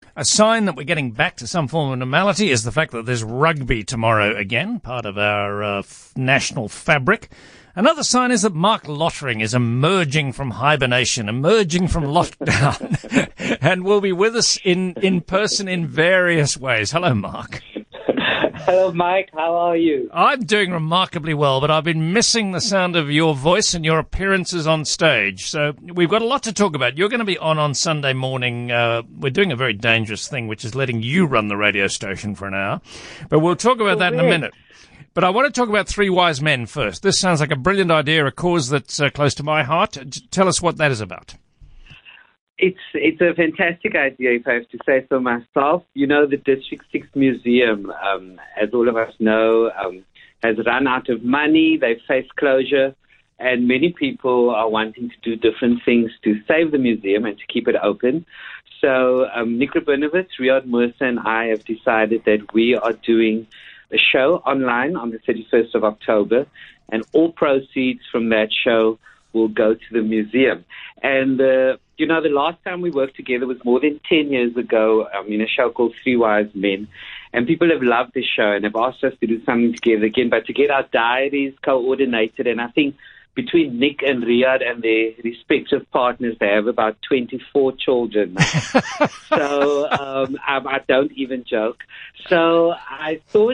A sign that we're getting back to some form of normality is the fact that there's rugby tomorrow again, part of our national fabric. Another sign is that Mark Lottering is emerging from hibernation, emerging from lockdown, and will be with us in person in various ways. Hello, Mark. Hello, Mike. How are you? I'm doing remarkably well, but I've been missing the sound of your voice and your appearances on stage. So we've got a lot to talk about. You're going to be on Sunday morning. We're doing a very dangerous thing, which is letting you run the radio station for an hour. But we'll talk about that in a minute. But I want to talk about Three Wise Men first. This sounds like a brilliant idea, a cause that's close to my heart. Tell us what that is about. It's a fantastic idea, if I have to say so myself. You know, the District 6 Museum, as all of us know, has run out of money. They've faced closure, and many people are wanting to do different things to save the museum and to keep it open. So Nick Rabinovitz, Riyad Moosa, and I have decided that we are doing a show online on the 31st of October, and all proceeds from that show will go to the museum. And you know, the last time we worked together was more than 10 years ago in a show called Three Wise Men. And people have loved the show and have asked us to do something together again, but to get our diaries coordinated. And I think between Nick and Riyad and their respective partners, they have about 24 children now. So I don't even joke. So I thought,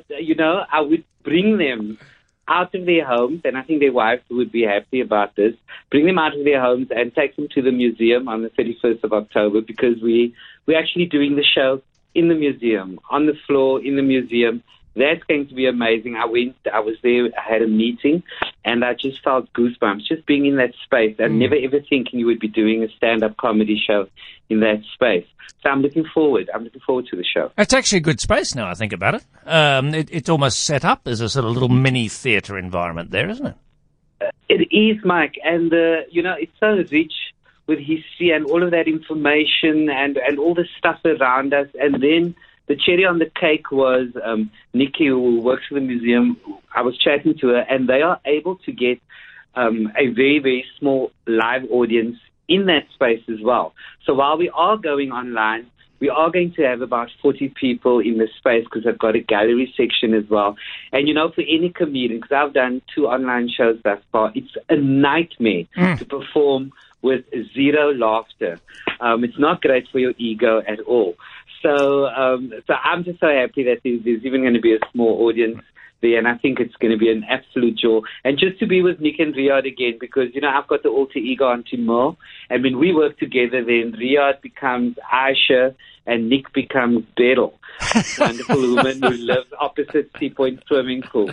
I would bring them out of their homes, and I think their wives would be happy about this, bring them out of their homes and take them to the museum on the 31st of October, because we're actually doing the show in the museum, on the floor in the museum. That's going to be amazing. I was there, I had a meeting, and I just felt goosebumps just being in that space and never ever thinking you would be doing a stand-up comedy show in that space. So I'm looking forward to the show. It's actually a good space now I think about it. It's almost set up as a sort of little mini theatre environment there, isn't it? It is, Mike, and it's so rich with history and all of that information and all the stuff around us. And then the cherry on the cake was Nikki, who works for the museum. I was chatting to her, and they are able to get a very, very small live audience in that space as well. So while we are going online, we are going to have about 40 people in the space, because they've got a gallery section as well. And, for any comedian, because I've done 2 online shows thus far, it's a nightmare to perform with zero laughter. It's not great for your ego at all. So I'm just so happy that there's even going to be a small audience there, and I think it's going to be an absolute joy. And just to be with Nick and Riyad again, because, I've got the alter ego on Timur, and when we work together, then Riyad becomes Aisha, and Nick becomes Beryl, wonderful woman who lives opposite Sea Point Swimming Pool.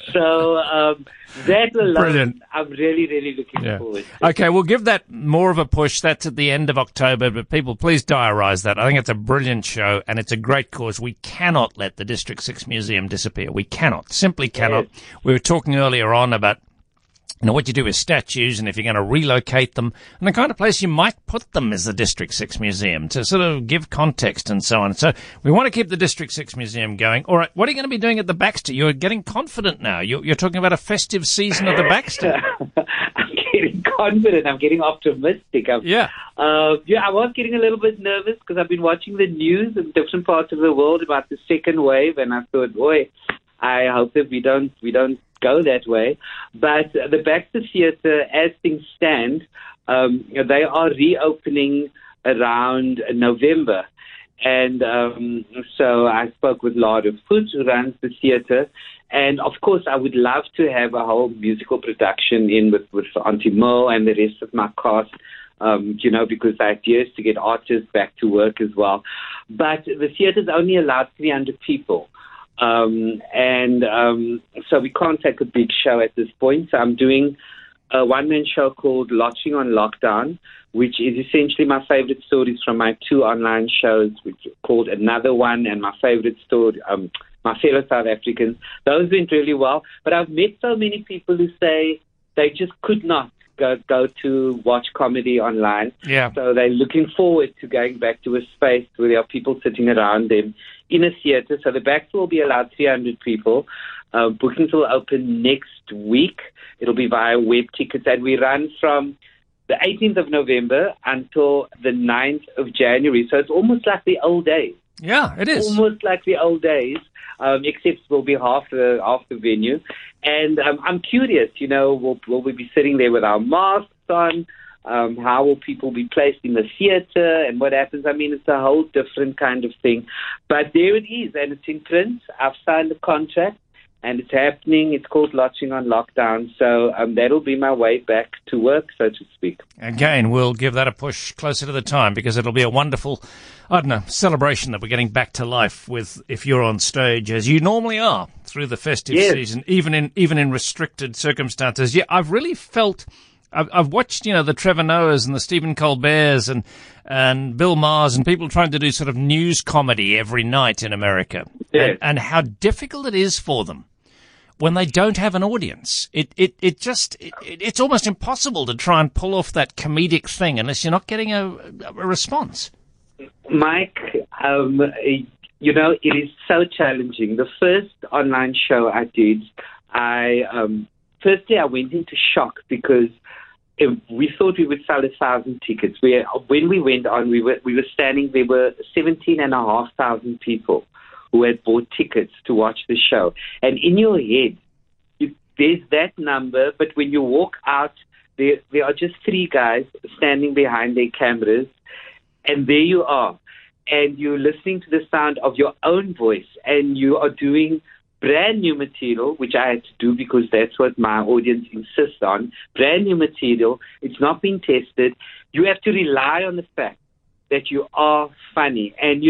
So that alone, brilliant. I'm really, really looking forward to. Okay, we'll give that more of a push. That's at the end of October, but people, please diarise that. I think it's a brilliant show, and it's a great cause. We cannot let the District 6 Museum disappear. We cannot, simply cannot. Yes. We were talking earlier on about what you do with statues, and if you're going to relocate them, and the kind of place you might put them is the District 6 Museum, to sort of give context and so on. So we want to keep the District 6 Museum going. All right, what are you going to be doing at the Baxter? You're getting confident now. You're talking about a festive season at the Baxter. I'm getting confident. I'm getting optimistic. I was getting a little bit nervous, because I've been watching the news in different parts of the world about the second wave, and I thought, boy, I hope that we don't go that way. But the Baxter Theatre, as things stand, they are reopening around November. And so I spoke with Lard Foods, who runs the theatre. And, of course, I would love to have a whole musical production in with Auntie Mo and the rest of my cast, because the idea is to get artists back to work as well. But the theatre's only allowed 300 people. So we can't take a big show at this point. So I'm doing a one-man show called Lodging on Lockdown, which is essentially my favorite stories from my 2 online shows, which are called Another One and My Favorite Story, My Fellow South Africans. Those went really well. But I've met so many people who say they just could not go to watch comedy online. Yeah. So they're looking forward to going back to a space where there are people sitting around them in a theatre. So the Baxter will be allowed 300 people. Bookings will open next week. It'll be via web tickets, and we run from the 18th of November until the 9th of January. So it's almost like the old days. Yeah, it is. Almost like the old days, except we'll be half the venue. And I'm curious, will we be sitting there with our masks on? How will people be placed in the theater and what happens? I mean, it's a whole different kind of thing. But there it is, and it's in print. I've signed a contract, and it's happening. It's called Lodging on Lockdown. So that'll be my way back to work, so to speak. Again, we'll give that a push closer to the time because it'll be a wonderful, celebration that we're getting back to life with if you're on stage as you normally are through the festive season, even in restricted circumstances. Yeah, I've really felt... I've watched, the Trevor Noahs and the Stephen Colberts and Bill Maher's and people trying to do sort of news comedy every night in America, and how difficult it is for them when they don't have an audience. It's almost impossible to try and pull off that comedic thing unless you're not getting a response. Mike, it is so challenging. The first online show I did, firstly I went into shock because we thought we would sell 1,000 tickets. When we went on, we were standing. There were 17,500 people who had bought tickets to watch the show. And in your head, there's that number. But when you walk out, there are just three guys standing behind their cameras, and there you are, and you're listening to the sound of your own voice, and you are doing brand new material, which I had to do because that's what my audience insists on. Brand new material. It's not been tested. You have to rely on the fact that you are funny. And,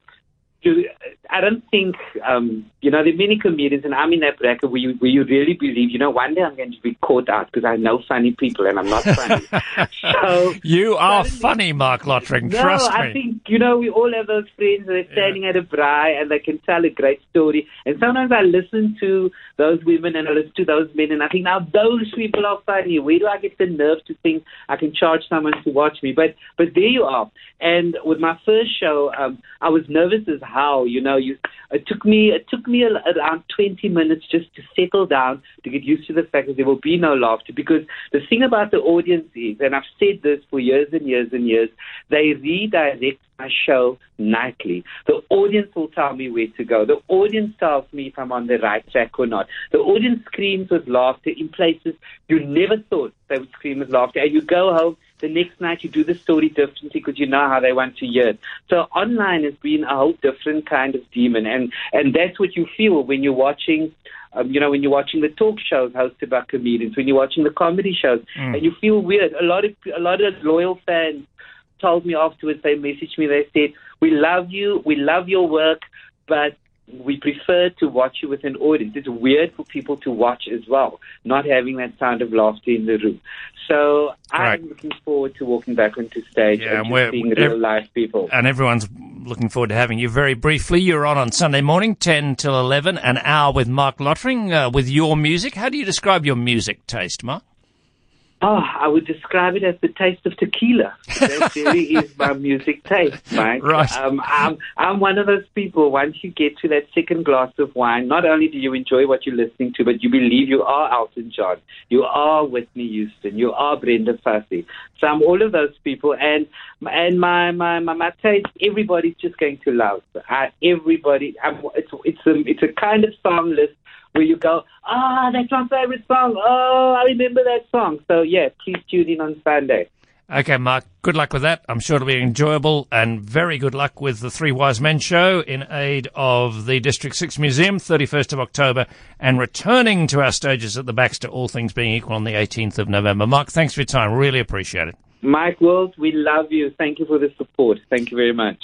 I don't think, there are many comedians, and I'm in that bracket where you really believe, one day I'm going to be caught out because I know funny people and I'm not funny. So you are funny, Mark Lottering, trust me. I think, we all have those friends that are standing at a braai and they can tell a great story. And sometimes I listen to those women and I listen to those men and I think, now those people are funny. Where do I get the nerve to think I can charge someone to watch me? But there you are. And with my first show, I was nervous as how, it took me around 20 minutes just to settle down, to get used to the fact that there will be no laughter. Because the thing about the audience is, and I've said this for years and years and years, they redirect my show nightly. The audience will tell me where to go. The audience tells me if I'm on the right track or not. The audience screams with laughter in places you never thought they would scream with laughter. And you go home, the next night you do the story differently because you know how they want to hear it. So online has been a whole different kind of demon. And that's what you feel when you're watching, when you're watching the talk shows hosted by comedians, when you're watching the comedy shows, and you feel weird. A lot of loyal fans told me afterwards, they messaged me, they said, we love you, we love your work, but we prefer to watch you with an audience. It's weird for people to watch as well, not having that sound of laughter in the room. So I'm looking forward to walking back onto stage and just seeing real live people. And everyone's looking forward to having you. Very briefly, you're on Sunday morning, 10 till 11, an hour with Mark Lottering, with your music. How do you describe your music taste, Mark? Oh, I would describe it as the taste of tequila. That really is my music taste, Mike. Right. I'm one of those people, once you get to that second glass of wine, not only do you enjoy what you're listening to, but you believe you are Elton John, you are Whitney Houston, you are Brenda Fassie. So I'm all of those people, and my taste, everybody's just going to love. It's a kind of song list where you go, that's my favorite song. Oh, I remember that song. So, yeah, please tune in on Sunday. Okay, Mark, good luck with that. I'm sure it'll be enjoyable, and very good luck with the Three Wise Men show in aid of the District 6 Museum, 31st of October, and returning to our stages at the Baxter, all things being equal, on the 18th of November. Mark, thanks for your time. Really appreciate it. Mike Wills, we love you. Thank you for the support. Thank you very much.